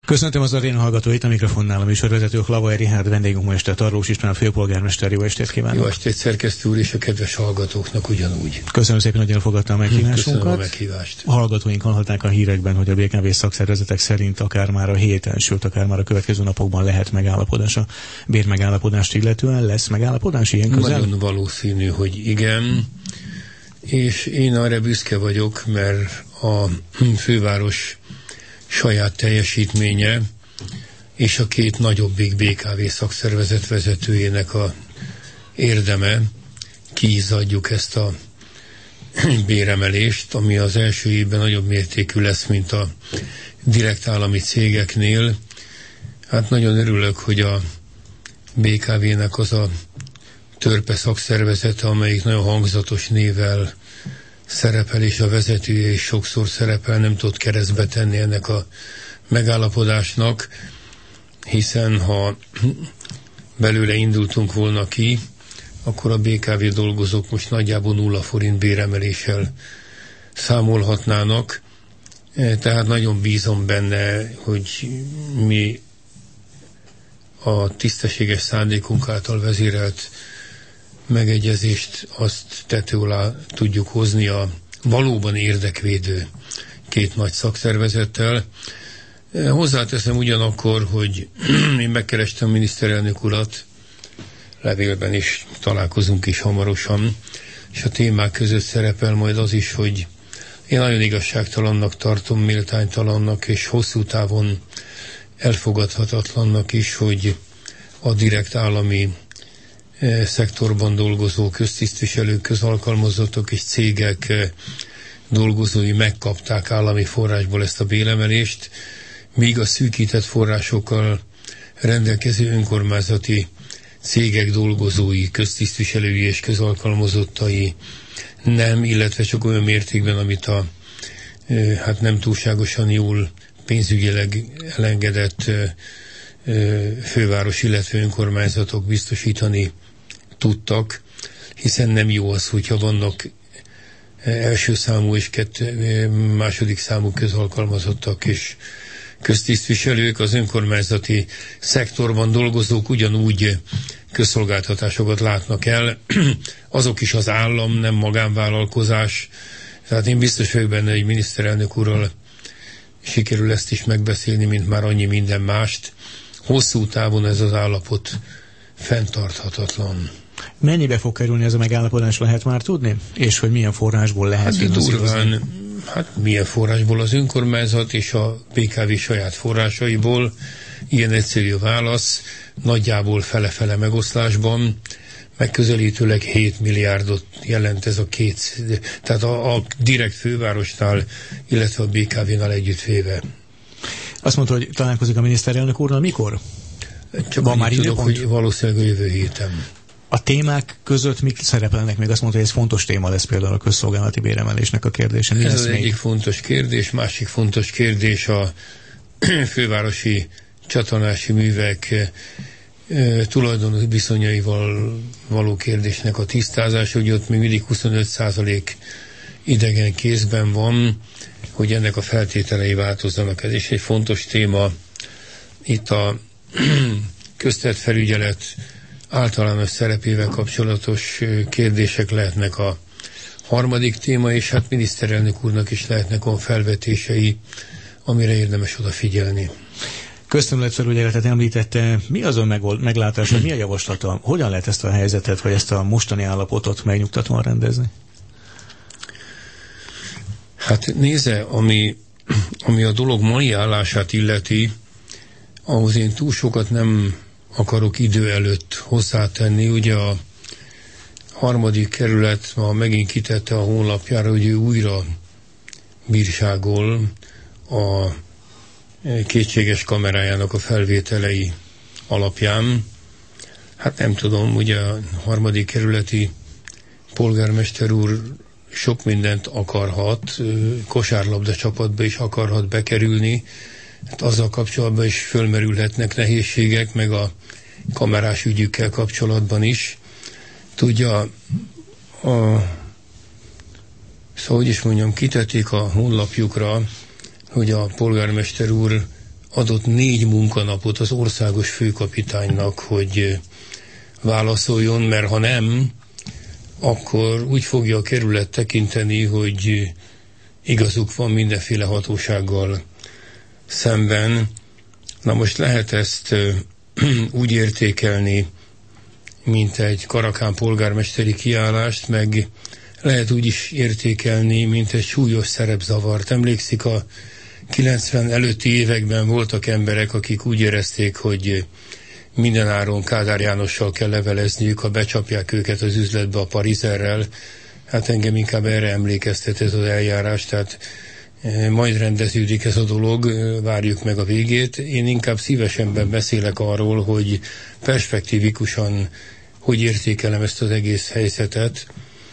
Köszöntöm az aréna hallgatóit, a mikrofonnál a műsorvezető Hlava Richárd, vendégünk ma este Tarlós István, a főpolgármester. Jó estét kívánok! Jó estét, szerkesztő úr, és a kedves hallgatóknak ugyanúgy. Köszönöm szépen, hogy elfogadta a meghívásunkat. Köszönöm a meghívást. A hallgatóink hallhatták a hírekben, hogy a BKV szakszervezetek szerint akár már a héten, sőt akár már a következő napokban lehet megállapodás a bérmegállapodást illetően. Lesz megállapodás ilyen közel? Nagyon valószínű, hogy igen. És én arra büszke vagyok, mert a főváros saját teljesítménye és a két nagyobbik BKV szakszervezet vezetőjének a érdeme, kiizzadjuk ezt a béremelést, ami az első évben nagyobb mértékű lesz, mint a direkt állami cégeknél. Hát nagyon örülök, hogy a BKV-nek az a törpe szakszervezete, amelyik nagyon hangzatos névvel szerepel, és a vezetője is sokszor szerepel, nem tudott keresztbe tenni ennek a megállapodásnak, hiszen ha belőle indultunk volna ki, akkor a BKV dolgozók most nagyjából 0 forint béremeléssel számolhatnának, tehát nagyon bízom benne, hogy mi a tisztességes szándékunk által vezérelt megegyezést azt tető alá tudjuk hozni a valóban érdekvédő két nagy szakszervezettel. Hozzáteszem ugyanakkor, hogy én megkerestem a miniszterelnök urat, levélben is találkozunk is hamarosan, és a témák között szerepel majd az is, hogy én nagyon igazságtalannak tartom, méltánytalannak és hosszú távon elfogadhatatlannak is, hogy a direkt állami szektorban dolgozó köztisztviselők, közalkalmazottak és cégek dolgozói megkapták állami forrásból ezt a béremelést, míg a szűkített forrásokkal rendelkező önkormányzati cégek dolgozói, köztisztviselői és közalkalmazottai nem, illetve csak olyan mértékben, amit a hát nem túlságosan jól pénzügyileg elengedett főváros, illetve önkormányzatok biztosítani tudtak, hiszen nem jó az, hogyha vannak első számú és második számú közalkalmazottak és köztisztviselők, az önkormányzati szektorban dolgozók ugyanúgy közszolgáltatásokat látnak el, azok is az állam, nem magánvállalkozás. Tehát én biztos vagyok benne, hogy miniszterelnök úrral sikerül ezt is megbeszélni, mint már annyi minden mást. Hosszú távon ez az állapot fenntarthatatlan. Mennyibe fog kerülni ez a megállapodás, lehet már tudni? És hogy milyen forrásból lehet finanszírozni? Milyen forrásból? Az önkormányzat és a BKV saját forrásaiból. Ilyen egyszerű a válasz. Nagyjából fele-fele megoszlásban. Megközelítőleg 7 milliárdot jelent ez a két, tehát a direkt fővárosnál, illetve a BKV-nál együttvéve. Azt mondta, hogy találkozik a miniszterelnök úrral. Mikor? Csak van már tudok, hogy valószínűleg a jövő héten. A témák között mik szerepelnek még? Azt mondta, hogy ez fontos téma lesz például a közszolgálati béremelésnek a kérdése. Ez az egyik fontos kérdés, másik fontos kérdés a fővárosi csatornási művek tulajdonos viszonyaival való kérdésnek a tisztázása, hogy ott még mindig 25% idegen kézben van, hogy ennek a feltételei változzanak. Ez is egy fontos téma. Itt a köztett felügyelet általános szerepével kapcsolatos kérdések lehetnek a harmadik téma, és hát miniszterelnök úrnak is lehetnek olyan felvetései, amire érdemes odafigyelni. Közterületfelügyeletet említette. Mi az ön meglátása, mi a javaslata? Hogyan lehet ezt a helyzetet, vagy ezt a mostani állapotot megnyugtatóan rendezni? Hát nézze, ami a dolog mai állását illeti, ahhoz én túl sokat nem akarok idő előtt hozzátenni. Ugye a 3. kerület ma megint kitette a honlapjára, hogy ő újra bírságol a kétséges kamerájának a felvételei alapján. Hát nem tudom, ugye a 3. kerületi polgármester úr sok mindent akarhat, kosárlabda csapatba is akarhat bekerülni, hát azzal kapcsolatban is fölmerülhetnek nehézségek, meg a kamerás ügyükkel kapcsolatban is. Tudja, szóval, hogy is mondjam, kitették a honlapjukra, hogy a polgármester úr adott 4 munkanapot az országos főkapitánynak, hogy válaszoljon, mert ha nem, akkor úgy fogja a kerület tekinteni, hogy igazuk van mindenféle hatósággal szemben. Na most lehet ezt úgy értékelni, mint egy karakán polgármesteri kiállást, meg lehet úgy is értékelni, mint egy súlyos szerepzavart. Emlékszik, a 90 előtti években voltak emberek, akik úgy érezték, hogy mindenáron Kádár Jánossal kell levelezniük, ha becsapják őket az üzletbe a Parizerrel. Hát engem inkább erre emlékeztet ez az eljárás, tehát majd rendeződik ez a dolog, várjuk meg a végét. Én inkább szívesebben beszélek arról, hogy perspektívikusan hogy értékelem ezt az egész helyzetet.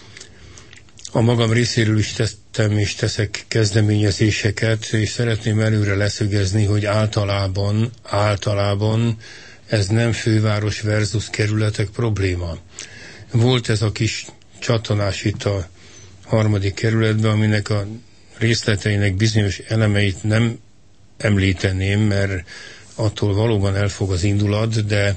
A magam részéről is tettem és teszek kezdeményezéseket, és szeretném előre leszögezni, hogy általában ez nem főváros versus kerületek probléma. Volt ez a kis csattanás itt a 3. kerületben, aminek a részleteinek bizonyos elemeit nem említeném, mert attól valóban elfog az indulat, de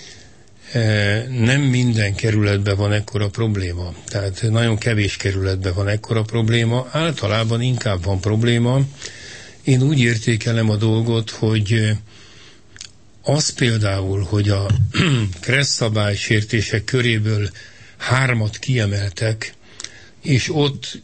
nem minden kerületben van ekkora probléma. Tehát nagyon kevés kerületben van ekkora probléma, általában inkább van probléma. Én úgy értékelem a dolgot, hogy az például, hogy a KRESZ szabálysértések köréből 3 kiemeltek, és ott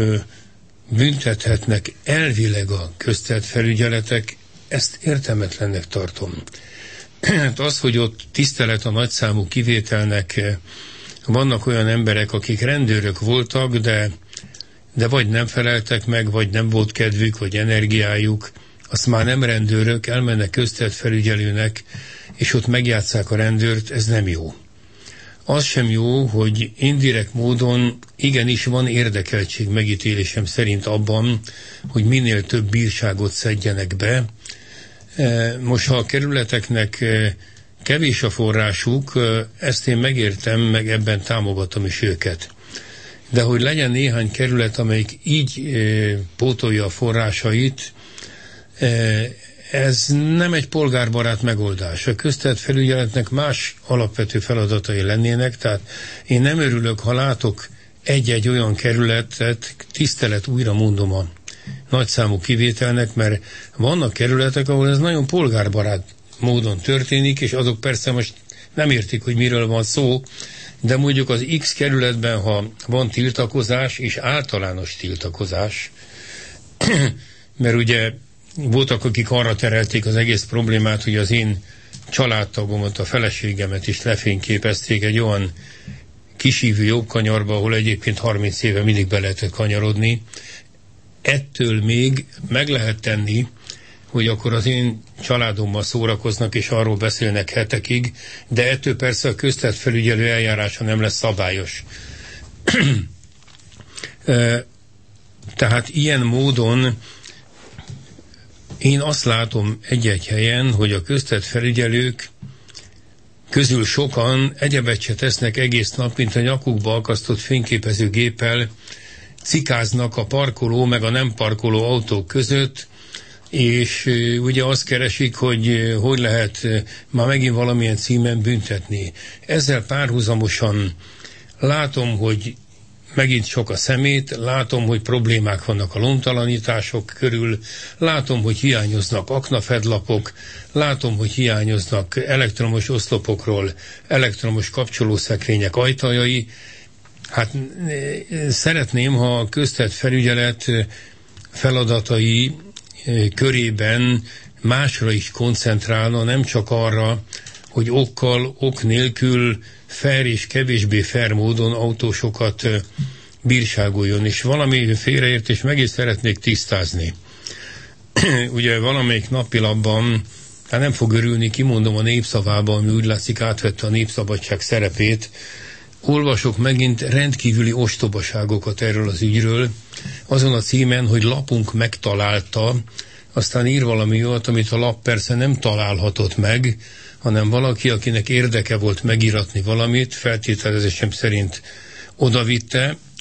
büntethetnek elvileg a köztelt felügyeletek, ezt értelmetlennek tartom. Az, hogy ott tisztelet a nagyszámú kivételnek, vannak olyan emberek, akik rendőrök voltak, de vagy nem feleltek meg, vagy nem volt kedvük, vagy energiájuk, azt már nem rendőrök, elmennek köztelt felügyelőnek, és ott megjátsszák a rendőrt, ez nem jó. Az sem jó, hogy indirekt módon igenis van érdekeltség megítélésem szerint abban, hogy minél több bírságot szedjenek be. Most, ha a kerületeknek kevés a forrásuk, ezt én megértem, meg ebben támogatom is őket. De hogy legyen néhány kerület, amelyik így pótolja a forrásait, ez nem egy polgárbarát megoldás. A köztelt felügyeletnek más alapvető feladatai lennének, tehát én nem örülök, ha látok egy-egy olyan kerületet, tisztelet, újra mondom a nagyszámú kivételnek, mert vannak kerületek, ahol ez nagyon polgárbarát módon történik, és azok persze most nem értik, hogy miről van szó, de mondjuk az X kerületben, ha van tiltakozás, és általános tiltakozás, mert ugye voltak, akik arra terelték az egész problémát, hogy az én családtagomat, a feleségemet is lefényképezték egy olyan kisívű jobbkanyarba, ahol egyébként 30 éve mindig be lehetett kanyarodni. Ettől még meg lehet tenni, hogy akkor az én családommal szórakoznak, és arról beszélnek hetekig, de ettől persze a köztelt felügyelő eljárása nem lesz szabályos. Tehát ilyen módon én azt látom egy-egy helyen, hogy a köztelt felügyelők közül sokan egyebet se tesznek egész nap, mint a nyakukba akasztott fényképezőgéppel cikáznak a parkoló meg a nem parkoló autók között, és ugye azt keresik, hogy hogy lehet már megint valamilyen címen büntetni. Ezzel párhuzamosan látom, hogy megint sok a szemét, látom, hogy problémák vannak a lomtalanítások körül, látom, hogy hiányoznak aknafedlapok, látom, hogy hiányoznak elektromos oszlopokról elektromos kapcsolószekrények ajtajai. Hát szeretném, ha a köztelt felügyelet feladatai körében másra is koncentrálna, nem csak arra, hogy ok nélkül fair és kevésbé fair módon autósokat bírságoljon. És valami félreértés meg is szeretnék tisztázni. Ugye valamelyik napilapban, hát nem fog örülni, kimondom a Népszavában, ami úgy látszik átvette a Népszabadság szerepét, olvasok megint rendkívüli ostobaságokat erről az ügyről, azon a címen, hogy lapunk megtalálta, aztán ír valami olyat, amit a lap persze nem találhatott meg, hanem valaki, akinek érdeke volt megíratni valamit, feltételezésem szerint odavitte,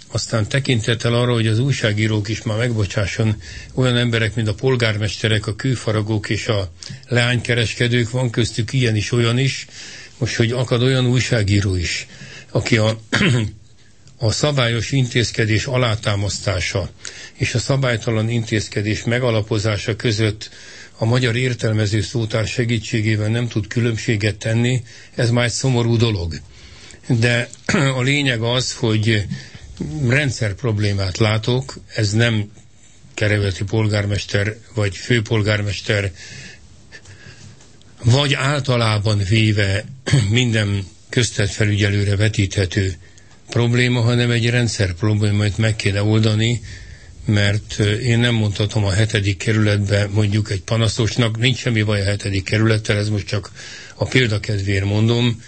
aztán tekintettel arra, hogy az újságírók is már megbocsásson, olyan emberek, mint a polgármesterek, a kőfaragók és a leánykereskedők, van köztük ilyen is, olyan is, most, hogy akad olyan újságíró is, aki a szabályos intézkedés alátámasztása és a szabálytalan intézkedés megalapozása között a magyar értelmező szótár segítségével nem tud különbséget tenni, ez már egy szomorú dolog. De a lényeg az, hogy rendszer problémát látok, ez nem kerületi polgármester vagy főpolgármester, vagy általában véve minden közterületfelügyelőre vetíthető probléma, hanem egy rendszer probléma, amit meg kéne oldani, mert én nem mondhatom a 7. kerületbe mondjuk egy panaszosnak, nincs semmi baj a 7. kerülettel, ez most csak a példakedvéért mondom,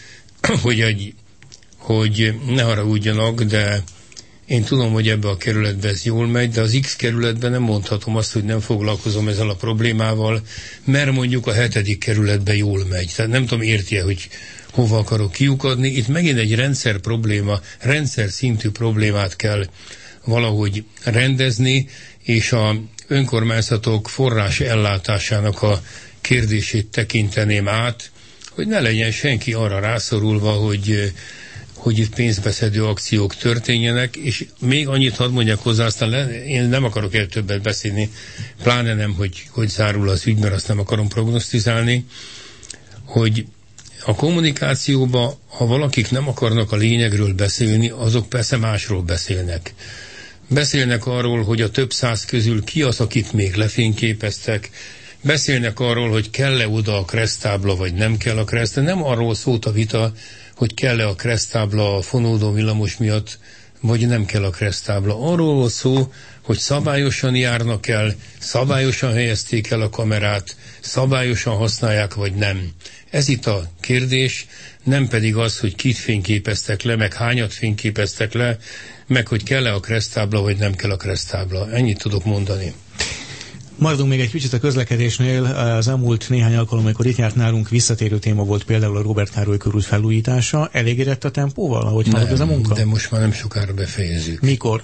hogy ne haragudjanak, de én tudom, hogy ebbe a kerületbe ez jól megy, de az X kerületben nem mondhatom azt, hogy nem foglalkozom ezzel a problémával, mert mondjuk a 7. kerületben jól megy. Tehát nem tudom, érti-e, hogy hova akarok kiukadni. Itt megint egy rendszer probléma, rendszer szintű problémát kell valahogy rendezni, és a önkormányzatok forrás ellátásának a kérdését tekinteném át, hogy ne legyen senki arra rászorulva, hogy itt pénzbeszedő akciók történjenek, és még annyit hadd mondjak hozzá, aztán én nem akarok el többet beszélni, pláne nem, hogy zárul az ügy, mert azt nem akarom prognosztizálni, hogy a kommunikációban, ha valakik nem akarnak a lényegről beszélni, azok persze másról beszélnek. Beszélnek arról, hogy a több száz közül ki az, akit még lefényképeztek, beszélnek arról, hogy kell-e oda a kereszttábla, vagy nem kell a kereszttábla. Nem arról szólt a vita, hogy kell-e a kereszttábla a fonódó villamos miatt, vagy nem kell a kereszttábla. Arról volt szó, hogy szabályosan járnak el, szabályosan helyezték el a kamerát, szabályosan használják, vagy nem. Ez itt a kérdés, nem pedig az, hogy kit fényképeztek le, meg hányat fényképeztek le, meg hogy kell-e a kereszttábla, vagy nem kell a kereszttábla. Ennyit tudok mondani. Maradunk még egy kicsit a közlekedésnél. Az elmúlt néhány alkalom, amikor itt járt nálunk, visszatérő téma volt például a Róbert Károly körút felújítása. Elégedett a tempóval, ahogy halad ez a munka? De most már nem sokára befejezzük. Mikor?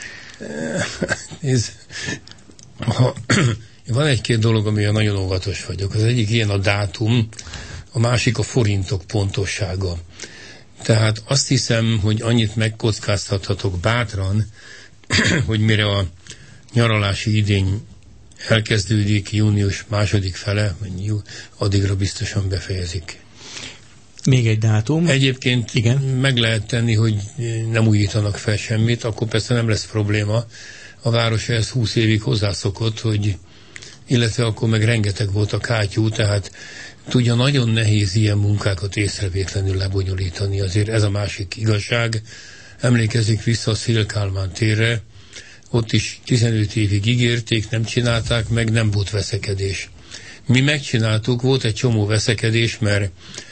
Van egy-két dolog, amivel nagyon óvatos vagyok. Az egyik ilyen a dátum, a másik a forintok pontossága. Tehát azt hiszem, hogy annyit megkockáztathatok bátran, hogy mire a nyaralási idény elkezdődik, június második fele, addigra biztosan befejezik. Még egy dátum. Egyébként igen, meg lehet tenni, hogy nem újítanak fel semmit, akkor persze nem lesz probléma. A város ehhez 20 évig hozzászokott, hogy illetve akkor meg rengeteg volt a kátyú, tehát tudja, nagyon nehéz ilyen munkákat észrevétlenül lebonyolítani. Azért ez a másik igazság. Emlékezik vissza a Széll-Kálmán térre, ott is 15 évig ígérték, nem csinálták meg, nem volt veszekedés. Mi megcsináltuk, volt egy csomó veszekedés, mert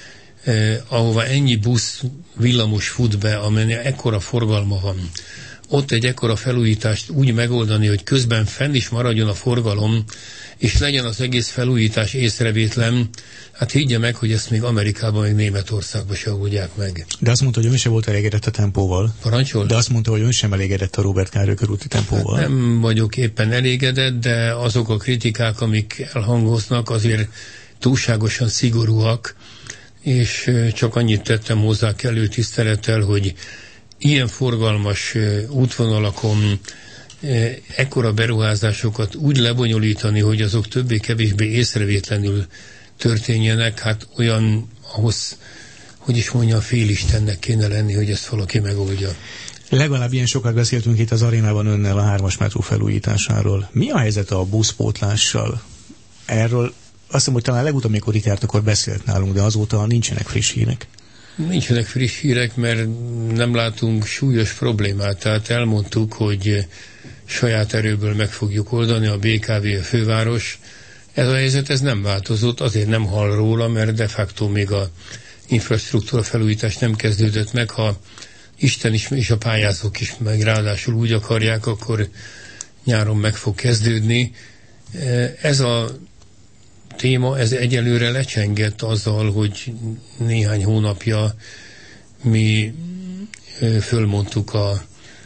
ahova ennyi busz, villamos fut be, amelynek ekkora forgalma van, ott egy ekkora felújítást úgy megoldani, hogy közben fenn is maradjon a forgalom, és legyen az egész felújítás észrevétlen, hát higgye meg, hogy ezt még Amerikában, még Németországban se oldják meg. De azt mondta, hogy ön sem volt elégedett a tempóval. Parancsol? De azt mondta, hogy ön sem elégedett a Róbert Károly körúti tempóval. Hát nem vagyok éppen elégedett, de azok a kritikák, amik elhangoznak, azért túlságosan szigorúak, és csak annyit tettem hozzá kellő tisztelettel, hogy ilyen forgalmas útvonalakon ekkora beruházásokat úgy lebonyolítani, hogy azok többé-kevésbé észrevétlenül történjenek, hát olyan ahhoz, hogy is mondja, félistennek kéne lenni, hogy ezt valaki megoldja. Legalább ilyen sokat beszéltünk itt az arénában önnel a 3-as metró felújításáról. Mi a helyzet a buszpótlással? Erről azt hiszem, hogy talán legutóbb, amikor itt járt, akkor beszélt nálunk, de azóta nincsenek friss hírek. Nincsenek friss hírek, mert nem látunk súlyos problémát. Tehát elmondtuk, hogy saját erőből meg fogjuk oldani, a BKV, a főváros. Ez a helyzet, ez nem változott, azért nem hall róla, mert de facto még a infrastruktúra felújítás nem kezdődött meg. Ha Isten is, és a pályázók is meg ráadásul úgy akarják, akkor nyáron meg fog kezdődni. Ez a téma, ez egyelőre lecsengett azzal, hogy néhány hónapja mi fölmondtuk a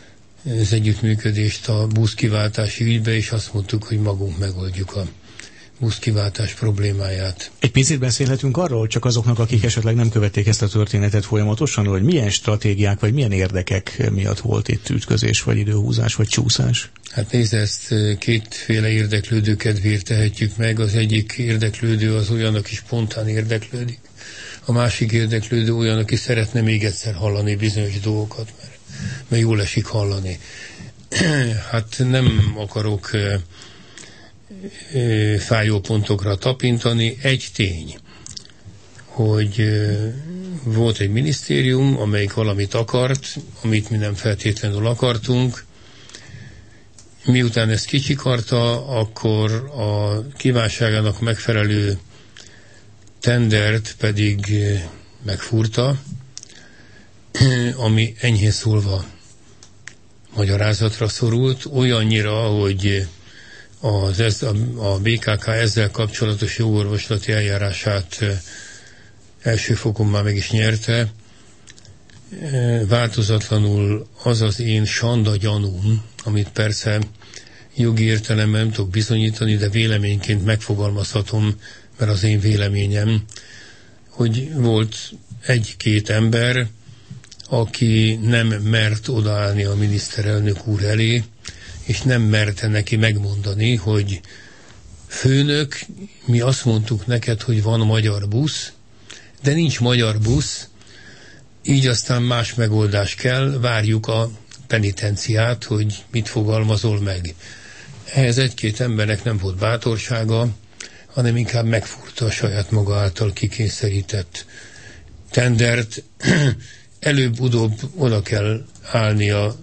az együttműködést a buszkiváltási ügybe, és azt mondtuk, hogy magunk megoldjuk a buszkiváltás problémáját. Egy picit beszélhetünk arról, csak azoknak, akik esetleg nem követték ezt a történetet folyamatosan, hogy milyen stratégiák, vagy milyen érdekek miatt volt itt ütközés, vagy időhúzás, vagy csúszás? Hát nézd, ezt kétféle érdeklődő kedvéért tehetjük meg. Az egyik érdeklődő az olyan, aki spontán érdeklődik. A másik érdeklődő olyan, aki szeretne még egyszer hallani bizonyos dolgokat, mert jól esik hallani. Hát nem akarok fájó pontokra tapintani. Egy tény, hogy volt egy minisztérium, amelyik valamit akart, amit mi nem feltétlenül akartunk. Miután ezt kicsikarta, akkor a kívánságának megfelelő tendert pedig megfúrta, ami enyhén szólva magyarázatra szorult, olyannyira, hogy a BKK ezzel kapcsolatos jogorvoslati eljárását első fokon már meg is nyerte. Változatlanul az az én sanda gyanúm, amit persze jogi értelemben nem tudok bizonyítani, de véleményként megfogalmazhatom, mert az én véleményem, hogy volt egy-két ember, aki nem mert odaállni a miniszterelnök úr elé, és nem merte neki megmondani, hogy főnök, mi azt mondtuk neked, hogy van magyar busz, de nincs magyar busz, így aztán más megoldás kell, várjuk a penitenciát, hogy mit fogalmazol meg. Ehhez egy-két embernek nem volt bátorsága, hanem inkább megfúrta a saját maga által kikényszerített tendert. Előbb-utóbb oda kell állni a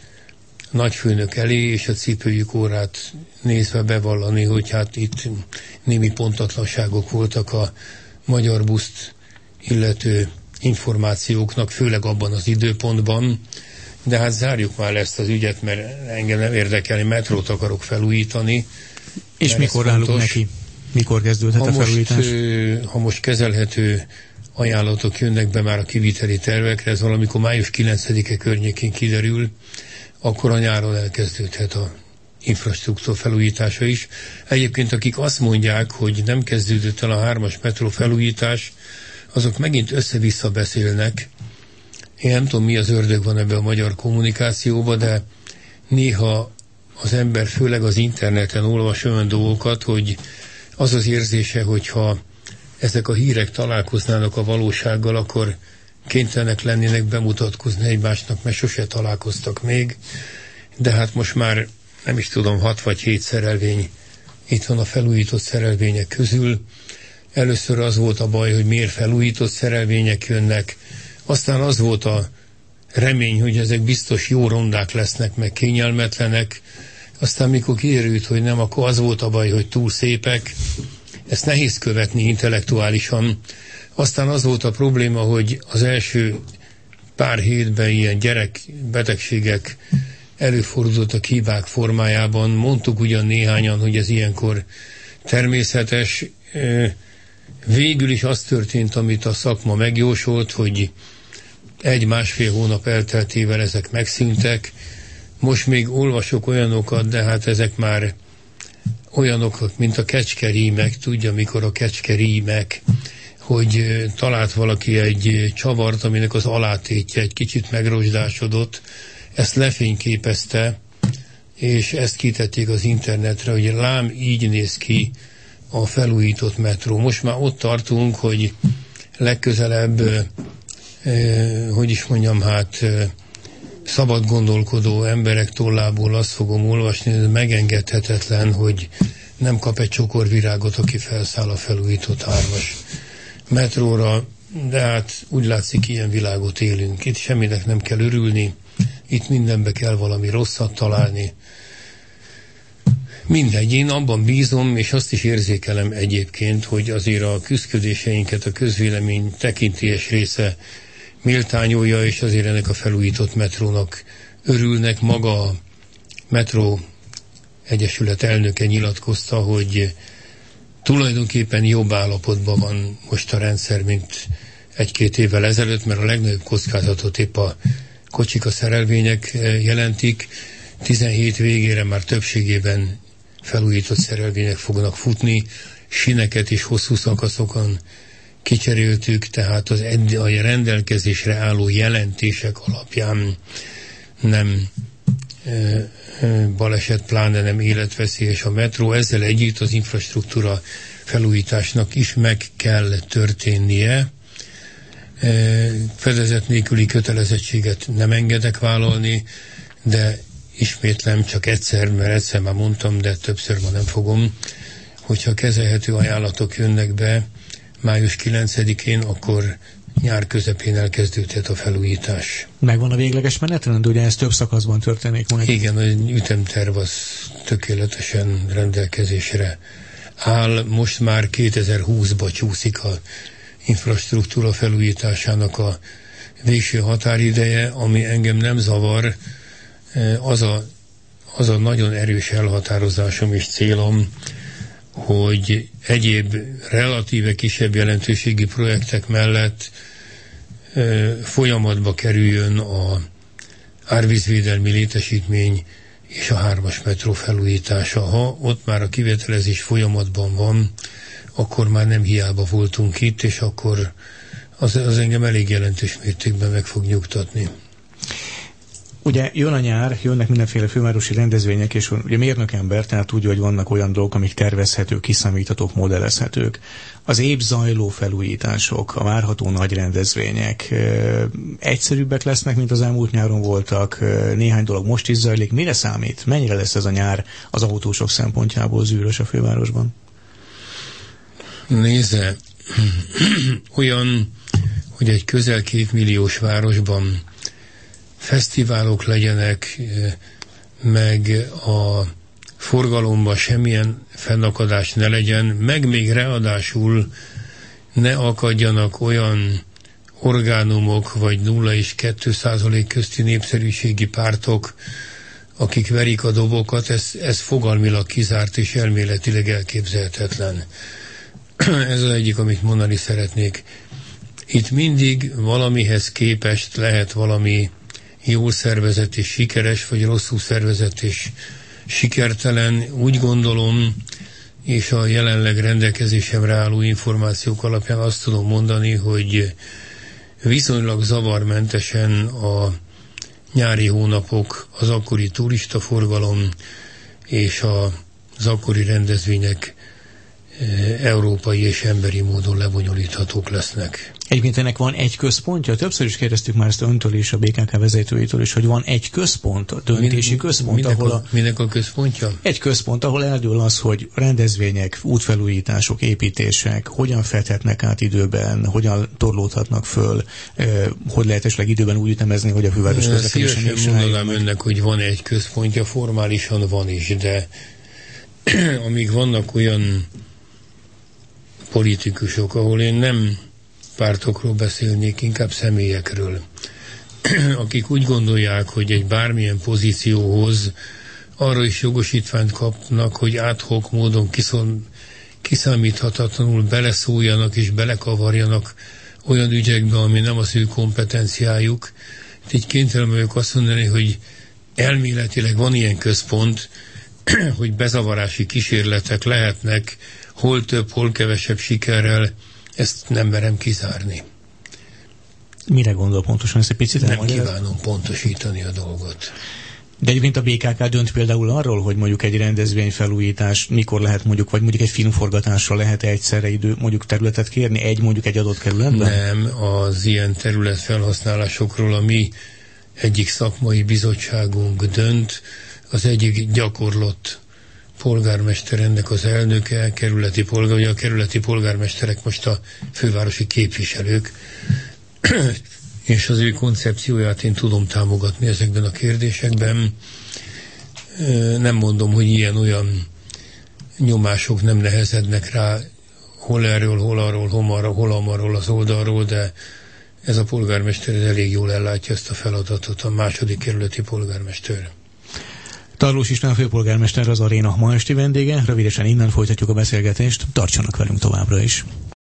nagyfőnök elé, és a cipőjük órát nézve bevallani, hogy hát itt némi pontatlanságok voltak a magyar buszt illető információknak, főleg abban az időpontban, de hát zárjuk már ezt az ügyet, mert engem nem érdekelni, metrót akarok felújítani. És mikor állunk neki? Mikor kezdődhet a felújítás? Ha most kezelhető ajánlatok jönnek be már a kiviteli tervekre, ez valamikor május 9-e környékén kiderül, akkor a nyáron elkezdődhet a infrastruktúra felújítása is. Egyébként akik azt mondják, hogy nem kezdődött el a 3-as metró felújítás, azok megint össze-vissza beszélnek. Én nem tudom, mi az ördög van ebbe a magyar kommunikációba, de néha az ember főleg az interneten olvas olyan dolgokat, hogy az az érzése, hogyha ezek a hírek találkoznának a valósággal, akkor kénytelenek lennének bemutatkozni egymásnak, mert sose találkoztak még. De hát most már nem is tudom, 6 vagy 7 szerelvény itt van a felújított szerelvények közül. Először az volt a baj, hogy miért felújított szerelvények jönnek, aztán az volt a remény, hogy ezek biztos jó rondák lesznek, meg kényelmetlenek, aztán mikor kiderült, hogy nem, akkor az volt a baj, hogy túl szépek. Ezt nehéz követni intellektuálisan. Aztán az volt a probléma, hogy az első pár hétben ilyen gyerekbetegségek előfordultak hibák formájában. Mondtuk ugyan néhányan, hogy ez ilyenkor természetes. Végül is az történt, amit a szakma megjósolt, hogy 1-1,5 hónap elteltével ezek megszűntek. Most még olvasok olyanokat, de hát ezek már olyanok, mint a kecskerímek, tudja, mikor a kecskerímek, hogy talált valaki egy csavart, aminek az alátétje egy kicsit megrozsdásodott, ezt lefényképezte, és ezt kitették az internetre, hogy lám így néz ki a felújított metró. Most már ott tartunk, hogy legközelebb, szabad gondolkodó emberek tollából azt fogom olvasni, hogy megengedhetetlen, hogy nem kap egy csokor virágot, aki felszáll a felújított 3-as metróra, de hát úgy látszik, ilyen világot élünk. Itt semminek nem kell örülni, itt mindenbe kell valami rosszat találni. Mindegy, én abban bízom, és azt is érzékelem egyébként, hogy azért a küszködéseinket a közvélemény tekintélyes része méltányolja, és azért ennek a felújított metrónak örülnek. Maga a Metró Egyesület elnöke nyilatkozta, hogy tulajdonképpen jobb állapotban van most a rendszer, mint 1-2 évvel ezelőtt, mert a legnagyobb kockázatot épp a kocsik, a szerelvények jelentik. 17 végére már többségében felújított szerelvények fognak futni, sineket is hosszú szakaszokon kicseréltük, tehát a rendelkezésre álló jelentések alapján nem baleset, pláne nem életveszélyes a metró. Ezzel együtt az infrastruktúra felújításnak is meg kell történnie. Fedezet nélküli kötelezettséget nem engedek vállalni, de ismétlem csak egyszer, mert egyszer már mondtam, de többször ma nem fogom, hogyha kezelhető ajánlatok jönnek be május 9-én, akkor nyár közepén elkezdődhet a felújítás. Megvan a végleges menetrend, ugye ez több szakaszban történik majd? Igen, az ütemterv az tökéletesen rendelkezésre áll. Most már 2020-ba csúszik a infrastruktúra felújításának a végső határideje, ami engem nem zavar. Az a nagyon erős elhatározásom és célom, hogy egyéb relatíve kisebb jelentőségi projektek mellett folyamatba kerüljön a árvízvédelmi létesítmény és a 3-as metró felújítása. Ha ott már a kivételezés folyamatban van, akkor már nem hiába voltunk itt, és akkor az engem elég jelentős mértékben meg fog nyugtatni. Ugye jön a nyár, jönnek mindenféle fővárosi rendezvények, és ugye mérnökember, tehát tudja, hogy vannak olyan dolgok, amik tervezhetők, kiszámíthatók, modellezhetők. Az épp zajló felújítások, a várható nagy rendezvények egyszerűbbek lesznek, mint az elmúlt nyáron voltak, néhány dolog most is zajlik. Mire számít? Mennyire lesz ez a nyár az autósok szempontjából zűrös a fővárosban? Nézze, olyan, hogy egy közel 2 milliós városban fesztiválok legyenek, meg a forgalomban semmilyen fennakadás ne legyen, meg még ráadásul ne akadjanak olyan orgánumok, vagy 0 és 2% közti népszerűségi pártok, akik verik a dobokat, ez fogalmilag kizárt és elméletileg elképzelhetetlen. Ez az egyik, amit mondani szeretnék. Itt mindig valamihez képest lehet valami jól szervezett és sikeres, vagy rosszul szervezett és sikertelen. Úgy gondolom, és a jelenleg rendelkezésemre álló információk alapján azt tudom mondani, hogy viszonylag zavarmentesen a nyári hónapok, az akkori turistaforgalom és az akkori rendezvények európai és emberi módon lebonyolíthatók lesznek. Egyébként ennek van egy központja? Többször is kérdeztük már ezt öntől és a BKK vezetőitől is, hogy van egy központ, a döntési központ, Minek a központja? Egy központ, ahol eldől az, hogy rendezvények, útfelújítások, építések hogyan fedhetnek át időben, hogyan torlódhatnak föl, hogy lehet esetleg időben úgy ütemezni, hogy a főváros közlekedése még sem mondanám önnek, hogy van egy központja, formálisan van is, de amíg vannak olyan politikusok, ahol én nem pártokról beszélnék, inkább személyekről, akik úgy gondolják, hogy egy bármilyen pozícióhoz arra is jogosítványt kapnak, hogy ad hoc módon kiszámíthatatlanul beleszóljanak és belekavarjanak olyan ügyekbe, ami nem az ő kompetenciájuk. Így kénytelen vagyok azt mondani, hogy elméletileg van ilyen központ, hogy bezavarási kísérletek lehetnek, hol több, hol kevesebb sikerrel, ezt nem merem kizárni. Mire gondol pontosan, ezt egy picit nem kívánom pontosítani a dolgot. De egyébként a BKK dönt például arról, hogy mondjuk egy rendezvényfelújítás mikor lehet vagy mondjuk egy filmforgatásra lehet egyszerre mondjuk területet kérni, mondjuk egy adott kerületben? Nem, az ilyen területfelhasználásokról a mi egyik szakmai bizottságunk dönt, az egyik gyakorlott polgármester ennek az elnöke, ugye a kerületi polgármesterek most a fővárosi képviselők, és az ő koncepcióját én tudom támogatni ezekben a kérdésekben. Nem mondom, hogy ilyen-olyan nyomások nem nehezednek rá, hol erről, hol arról, hol amarról az oldalról, de ez a polgármester elég jól ellátja ezt a feladatot, a második kerületi polgármester. Tarlós István főpolgármester az Aréna ma esti vendége, rövidesen innen folytatjuk a beszélgetést, tartsanak velünk továbbra is.